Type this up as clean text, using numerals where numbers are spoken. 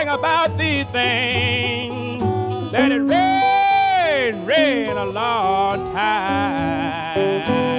thing about these things, let it rain, rain a long time.